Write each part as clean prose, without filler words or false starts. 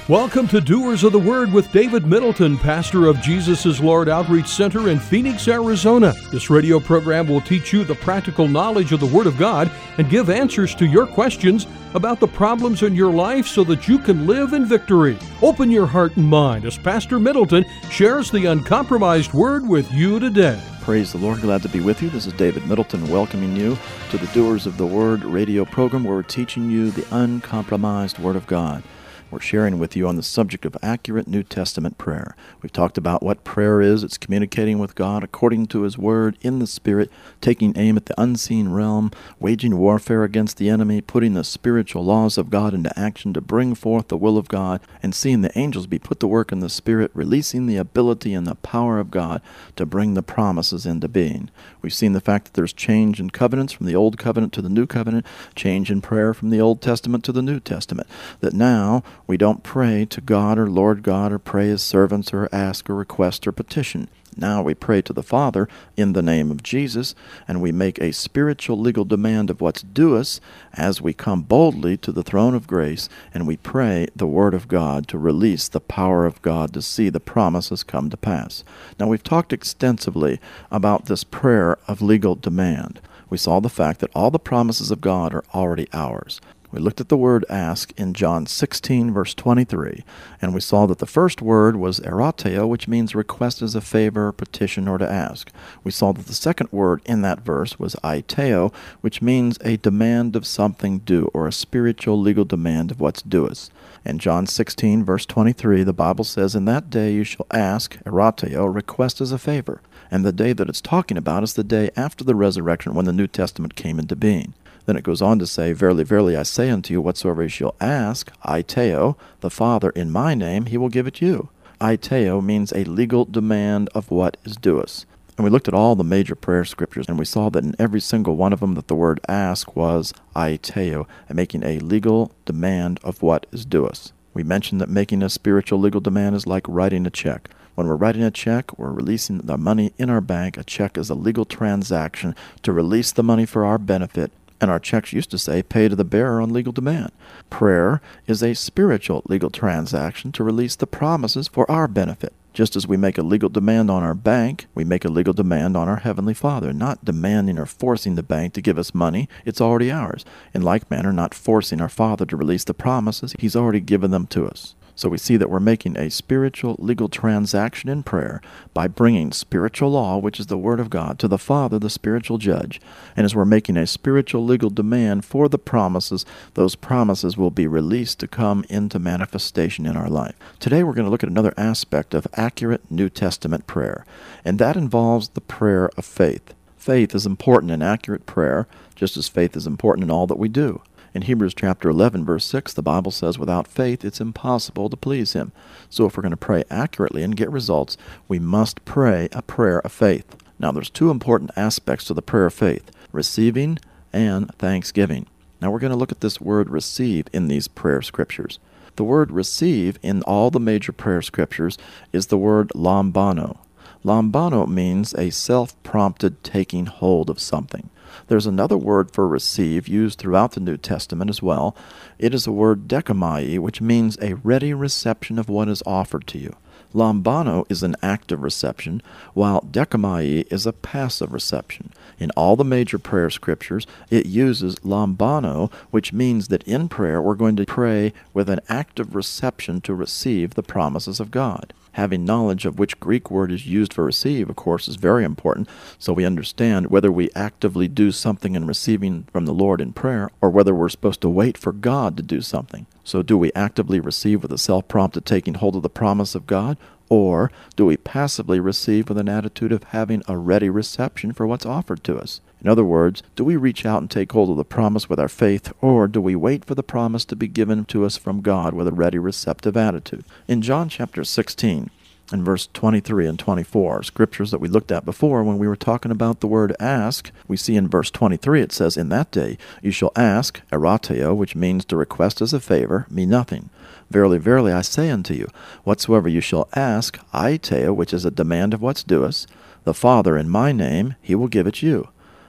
Welcome to Doers of the Word with David Middleton, pastor of Jesus is Lord Outreach Center in Phoenix, Arizona. This radio program will teach you the practical knowledge of the Word of God and give answers to your questions about the problems in your life so that you can live in victory. Open your heart and mind as Pastor Middleton shares the uncompromised Word with you today. Praise the Lord. Glad to be with you. This is David Middleton welcoming you to the Doers of the Word radio program where we're teaching you the uncompromised Word of God. We're sharing with you on the subject of accurate New Testament prayer. We've talked about what prayer is. It's communicating with God according to His Word in the Spirit, taking aim at the unseen realm, waging warfare against the enemy, putting the spiritual laws of God into action to bring forth the will of God, and seeing the angels be put to work in the Spirit, releasing the ability and the power of God to bring the promises into being. We've seen the fact that there's change in covenants from the Old Covenant to the New Covenant, change in prayer from the Old Testament to the New Testament, that now we don't pray to God or Lord God or pray as servants or ask or request or petition. Now we pray to the Father in the name of Jesus, and we make a spiritual legal demand of what's due us as we come boldly to the throne of grace, and we pray the Word of God to release the power of God to see the promises come to pass. Now we've talked extensively about this prayer of legal demand. We saw the fact that all the promises of God are already ours. We looked at the word ask in John 16, verse 23, and we saw that the first word was erateo, which means request as a favor, petition, or to ask. We saw that the second word in that verse was aiteo, which means a demand of something due, or a spiritual legal demand of what's due us. In John 16, verse 23, the Bible says, "In that day you shall ask, erateo, request as a favor." And the day that it's talking about is the day after the resurrection when the New Testament came into being. Then it goes on to say, "Verily, verily, I say unto you, whatsoever you shall ask, aiteo, the Father in my name, He will give it you." Aiteo means a legal demand of what is due us. And we looked at all the major prayer scriptures, and we saw that in every single one of them that the word ask was aiteo, and making a legal demand of what is due us. We mentioned that making a spiritual legal demand is like writing a check. When we're writing a check, we're releasing the money in our bank. A check is a legal transaction to release the money for our benefit. And our checks used to say, pay to the bearer on legal demand. Prayer is a spiritual legal transaction to release the promises for our benefit. Just as we make a legal demand on our bank, we make a legal demand on our Heavenly Father, not demanding or forcing the bank to give us money. It's already ours. In like manner, not forcing our Father to release the promises. He's already given them to us. So we see that we're making a spiritual legal transaction in prayer by bringing spiritual law, which is the Word of God, to the Father, the spiritual judge. And as we're making a spiritual legal demand for the promises, those promises will be released to come into manifestation in our life. Today we're going to look at another aspect of accurate New Testament prayer, and that involves the prayer of faith. Faith is important in accurate prayer, just as faith is important in all that we do. In Hebrews chapter 11, verse 6, the Bible says, without faith it's impossible to please Him. So if we're going to pray accurately and get results, we must pray a prayer of faith. Now there's two important aspects to the prayer of faith, receiving and thanksgiving. Now we're going to look at this word receive in these prayer scriptures. The word receive in all the major prayer scriptures is the word lambano. Lambano means a self-prompted taking hold of something. There's another word for receive used throughout the New Testament as well. It is the word dekamai, which means a ready reception of what is offered to you. Lambano is an active reception, while dekamai is a passive reception. In all the major prayer scriptures, it uses lambano, which means that in prayer we're going to pray with an active reception to receive the promises of God. Having knowledge of which Greek word is used for receive, of course, is very important, so we understand whether we actively do something in receiving from the Lord in prayer, or whether we're supposed to wait for God to do something. So do we actively receive with a self-prompted taking hold of the promise of God, or do we passively receive with an attitude of having a ready reception for what's offered to us? In other words, do we reach out and take hold of the promise with our faith, or do we wait for the promise to be given to us from God with a ready receptive attitude? In John chapter 16, in verse 23 and 24, scriptures that we looked at before when we were talking about the word ask, we see in verse 23 it says, "In that day you shall ask, erateo," which means to request as a favor, me nothing. "Verily, verily, I say unto you, whatsoever you shall ask, aiteo," which is a demand of what's due us, "the Father in my name, He will give it you."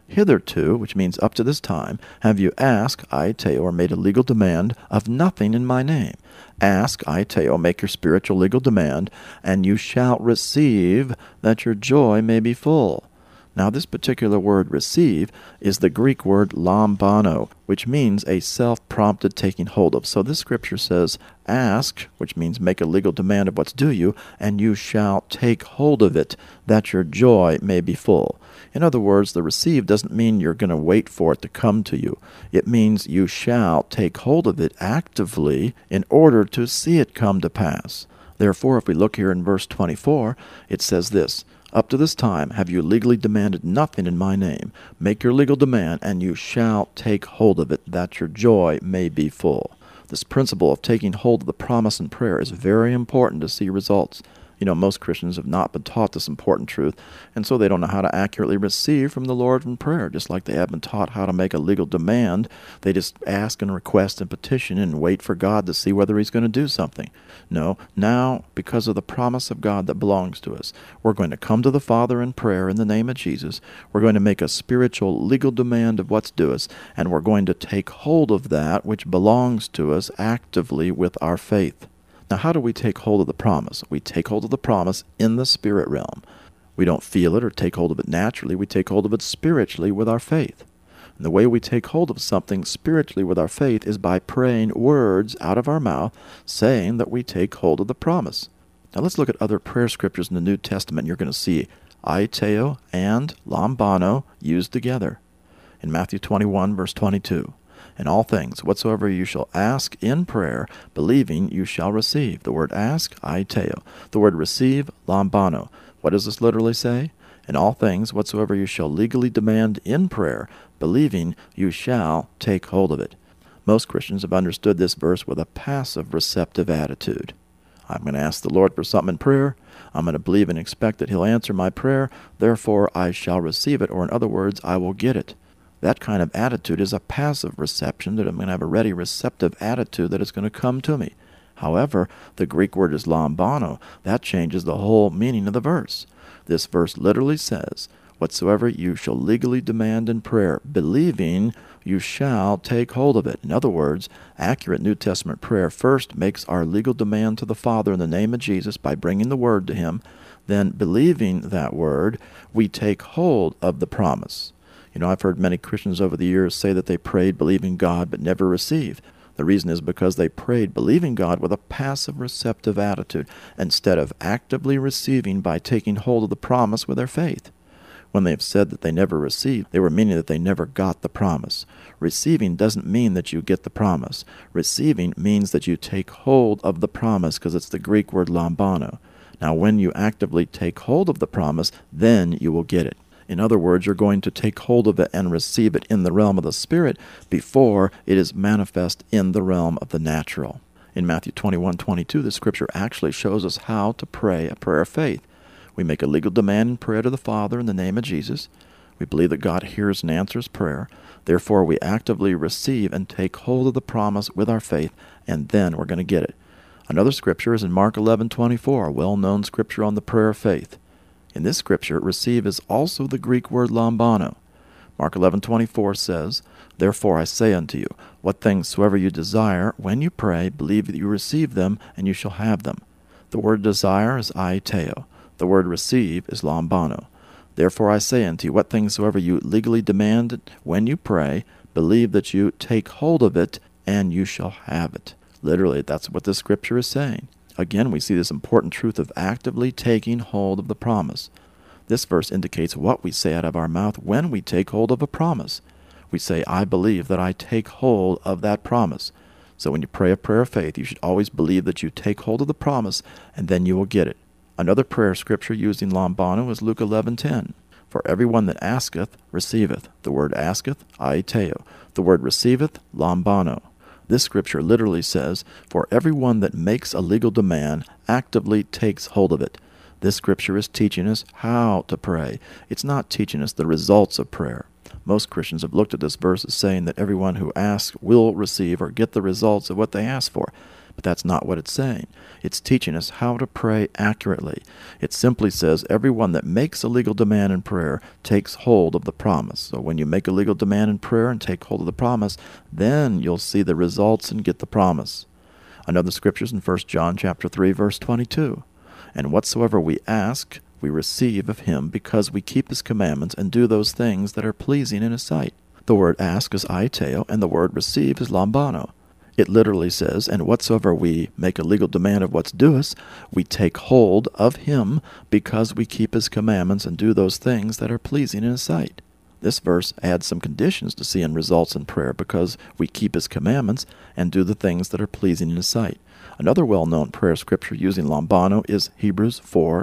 Hitherto, which means up to this time, have you asked, aiteo, or made a legal demand of nothing in my name. Ask, aiteo, make your spiritual legal demand, and you shall receive, that your joy may be full. Now, this particular word, receive, is the Greek word lambano, which means a self-prompted taking hold of. So this scripture says, ask, which means make a legal demand of what's due you, and you shall take hold of it, that your joy may be full. In other words, the receive doesn't mean you're going to wait for it to come to you. It means you shall take hold of it actively in order to see it come to pass. Therefore, if we look here in verse 24, it says this, up to this time have you legally demanded nothing in my name. Make your legal demand, and you shall take hold of it, that your joy may be full. This principle of taking hold of the promise in prayer is very important to see results. You know, most Christians have not been taught this important truth, and so they don't know how to accurately receive from the Lord in prayer. Just like they haven't been taught how to make a legal demand, they just ask and request and petition and wait for God to see whether He's going to do something. No, now, because of the promise of God that belongs to us, we're going to come to the Father in prayer in the name of Jesus. We're going to make a spiritual legal demand of what's due us, and we're going to take hold of that which belongs to us actively with our faith. Now, how do we take hold of the promise? We take hold of the promise in the spirit realm. We don't feel it or take hold of it naturally. We take hold of it spiritually with our faith. And the way we take hold of something spiritually with our faith is by praying words out of our mouth, saying that we take hold of the promise. Now, let's look at other prayer scriptures in the New Testament. You're going to see aiteo and lambano used together. In Matthew 21, verse 22. In all things, whatsoever you shall ask in prayer, believing, you shall receive. The word ask, aiteo. The word receive, lambano. What does this literally say? In all things, whatsoever you shall legally demand in prayer, believing, you shall take hold of it. Most Christians have understood this verse with a passive receptive attitude. I'm going to ask the Lord for something in prayer. I'm going to believe and expect that He'll answer my prayer. Therefore, I shall receive it, or in other words, I will get it. That kind of attitude is a passive reception, that I'm going to have a ready receptive attitude that it's going to come to me. However, the Greek word is lambano. That changes the whole meaning of the verse. This verse literally says, whatsoever you shall legally demand in prayer, believing, you shall take hold of it. In other words, accurate New Testament prayer first makes our legal demand to the Father in the name of Jesus by bringing the word to Him. Then, believing that word, we take hold of the promise. You know, I've heard many Christians over the years say that they prayed believing God but never received. The reason is because they prayed believing God with a passive receptive attitude instead of actively receiving by taking hold of the promise with their faith. When they have said that they never received, they were meaning that they never got the promise. Receiving doesn't mean that you get the promise. Receiving means that you take hold of the promise, because it's the Greek word lambano. Now, when you actively take hold of the promise, then you will get it. In other words, you're going to take hold of it and receive it in the realm of the Spirit before it is manifest in the realm of the natural. In Matthew 21:22, the Scripture actually shows us how to pray a prayer of faith. We make a legal demand in prayer to the Father in the name of Jesus. We believe that God hears and answers prayer. Therefore, we actively receive and take hold of the promise with our faith, and then we're going to get it. Another Scripture is in Mark 11:24, a well-known Scripture on the prayer of faith. In this scripture, receive is also the Greek word lambano. Mark 11:24 says, therefore I say unto you, what things soever you desire, when you pray, believe that you receive them, and you shall have them. The word desire is aiteo. The word receive is lambano. Therefore I say unto you, what things soever you legally demand when you pray, believe that you take hold of it, and you shall have it. Literally, that's what this scripture is saying. Again, we see this important truth of actively taking hold of the promise. This verse indicates what we say out of our mouth when we take hold of a promise. We say, I believe that I take hold of that promise. So when you pray a prayer of faith, you should always believe that you take hold of the promise, and then you will get it. Another prayer scripture used in lambano is Luke 11:10. For everyone that asketh, receiveth. The word asketh, aiteo. The word receiveth, lambano. This scripture literally says, for everyone that makes a legal demand actively takes hold of it. This scripture is teaching us how to pray. It's not teaching us the results of prayer. Most Christians have looked at this verse as saying that everyone who asks will receive or get the results of what they ask for. But that's not what it's saying. It's teaching us how to pray accurately. It simply says everyone that makes a legal demand in prayer takes hold of the promise. So when you make a legal demand in prayer and take hold of the promise, then you'll see the results and get the promise. Another scripture is in 1 John chapter 3, verse 22. And whatsoever we ask, we receive of him, because we keep his commandments and do those things that are pleasing in his sight. The word ask is aiteo, and the word receive is lambano. It literally says, and whatsoever we make a legal demand of what's due us, we take hold of him, because we keep his commandments and do those things that are pleasing in his sight. This verse adds some conditions to seeing results in prayer, because we keep his commandments and do the things that are pleasing in his sight. Another well-known prayer scripture using lambano is Hebrews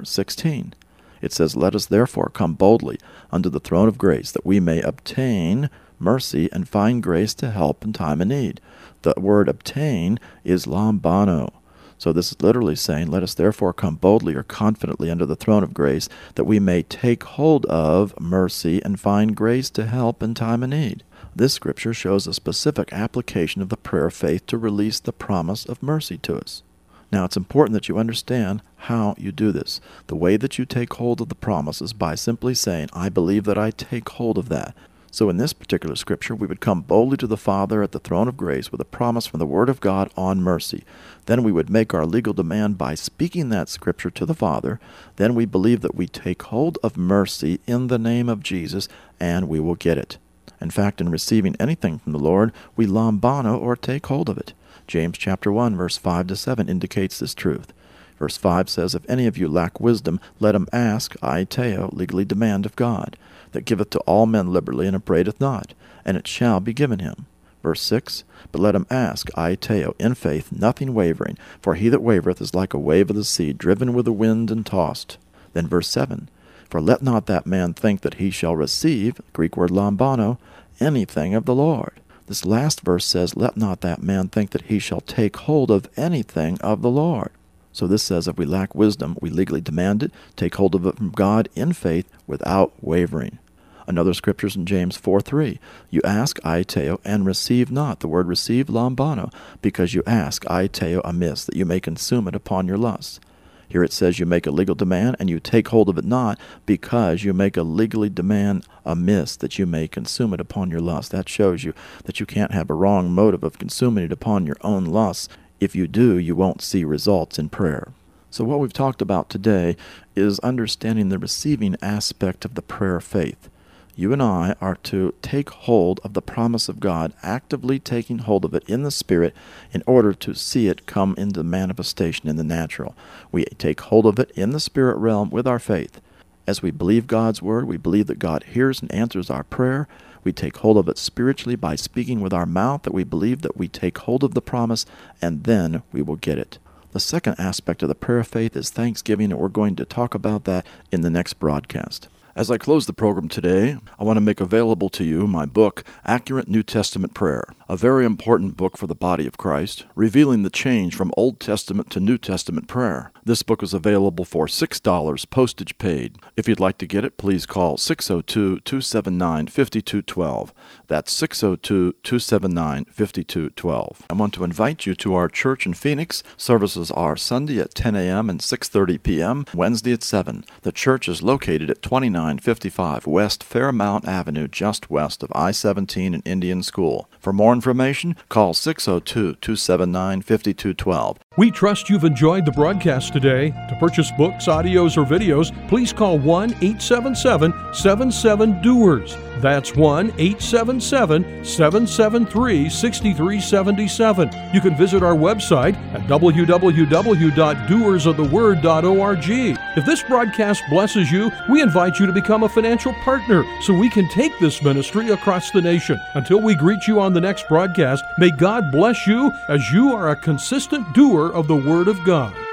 4:16. It says, Let us therefore come boldly unto the throne of grace, that we may obtain mercy and find grace to help in time of need. The word obtain is lambano. So this is literally saying, let us therefore come boldly or confidently under the throne of grace, that we may take hold of mercy and find grace to help in time of need. This scripture shows a specific application of the prayer of faith to release the promise of mercy to us. Now, it's important that you understand how you do this. The way that you take hold of the promise is by simply saying, I believe that I take hold of that. So in this particular scripture, we would come boldly to the Father at the throne of grace with a promise from the Word of God on mercy. Then we would make our legal demand by speaking that scripture to the Father. Then we believe that we take hold of mercy in the name of Jesus, and we will get it. In fact, in receiving anything from the Lord, we lambano, or take hold of it. James chapter 1, verse 5-7 indicates this truth. Verse 5 says, If any of you lack wisdom, let him ask, aiteo, legally demand of God, that giveth to all men liberally and upbraideth not, and it shall be given him. Verse 6, But let him ask, aiteo, in faith, nothing wavering, for he that wavereth is like a wave of the sea, driven with the wind and tossed. Then verse 7, For let not that man think that he shall receive, Greek word lambano, anything of the Lord. This last verse says, Let not that man think that he shall take hold of anything of the Lord. So this says if we lack wisdom, we legally demand it, take hold of it from God in faith without wavering. Another scripture is in James 4:3. You ask, aiteo, and receive not. The word receive, lambano, because you ask, aiteo, amiss, that you may consume it upon your lusts. Here it says you make a legal demand, and you take hold of it not, because you make a legally demand amiss, that you may consume it upon your lust. That shows you that you can't have a wrong motive of consuming it upon your own lusts. If you do, you won't see results in prayer. So what we've talked about today is understanding the receiving aspect of the prayer of faith. You and I are to take hold of the promise of God, actively taking hold of it in the Spirit in order to see it come into manifestation in the natural. We take hold of it in the Spirit realm with our faith. As we believe God's Word, we believe that God hears and answers our prayer. We take hold of it spiritually by speaking with our mouth, that we believe that we take hold of the promise, and then we will get it. The second aspect of the prayer of faith is thanksgiving, and we're going to talk about that in the next broadcast. As I close the program today, I want to make available to you my book, Accurate New Testament Prayer, a very important book for the body of Christ, revealing the change from Old Testament to New Testament prayer. This book is available for $6 postage paid. If you'd like to get it, please call 602-279-5212. That's 602-279-5212. I want to invite you to our church in Phoenix. Services are Sunday at 10 a.m. and 6:30 p.m., Wednesday at 7. The church is located at 2955 West Fairmount Avenue, just west of I-17 and Indian School. For more information, call 602-279-5212. We trust you've enjoyed the broadcast today. To purchase books, audios, or videos, please call 1-877-77-DOERS. That's 1-877-773-6377. You can visit our website at www.doersoftheword.org. If this broadcast blesses you, we invite you to become a financial partner so we can take this ministry across the nation. Until we greet you on the next broadcast, may God bless you as you are a consistent doer of the Word of God.